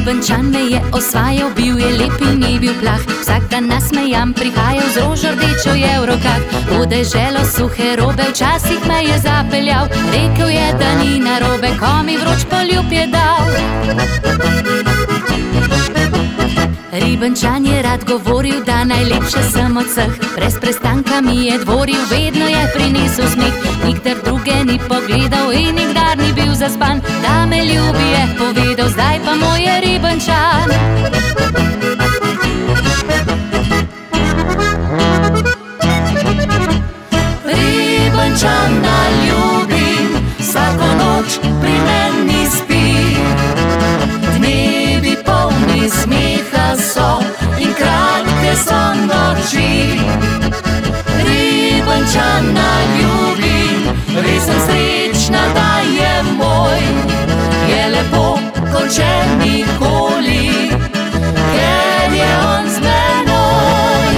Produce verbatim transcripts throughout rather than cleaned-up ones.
Ribenčan me je osvajal, bil je lep in ni bil plah. Vsak dan nasmejan prihajal, z rožo rdečo je v rokah. V deželo suhe robe, včasih me je zapeljal. Rekel je, da ni narobe, ko mi vroč poljub je dal. Ribenčan je rad govoril, da najlepše sem od vseh. Brez prestanka mi je dvoril, vedno je prinesel smeh. Nikdar druge ni pogledal in nikdar ni bil zaspan. Da me ljubi je povedal, zdaj pa moj je Ribenčan. Ribenčana ljubim, vsako noč pri meni spi. Dnevi polni smeha so in kratke so noči. Ribenčana ljubim, res sem srečna, da je moj. Je lepo, kot še nikoli, ker je on z menoj.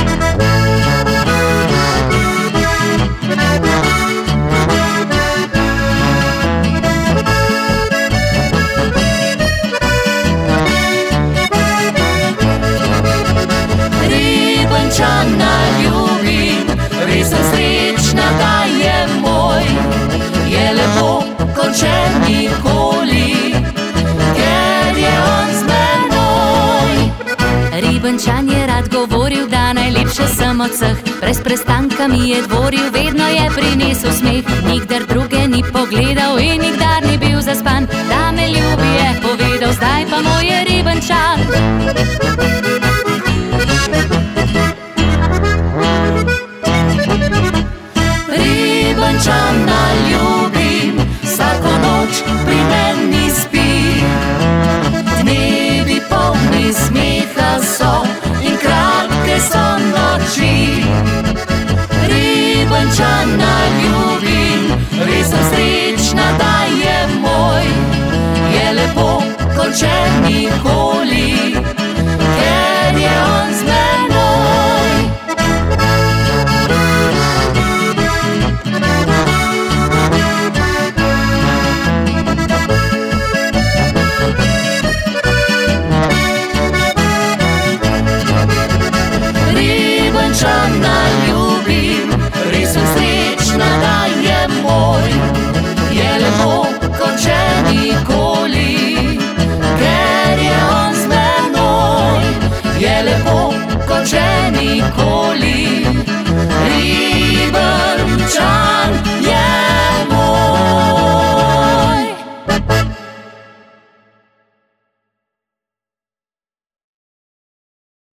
Ribenčana ljubim, res sem srečna, da je moj. Je lepo, kot še nikoli, ker je on z menoj. Ribenčan je rad govoril, da najlepše sem od vseh. Brez prestanka mi je dvoril, vedno je prinesel smeh. Nikdar druge ni pogledal in nikdar ni bil zaspan. Da me ljubi je povedal, zdaj pa moj je Ribenčan. Ribenčana ljubim, vsako noč pri meni spi. Dnevi polni smeha so in kratke so noči. Ribenčana ljubim, res sem srečna, da je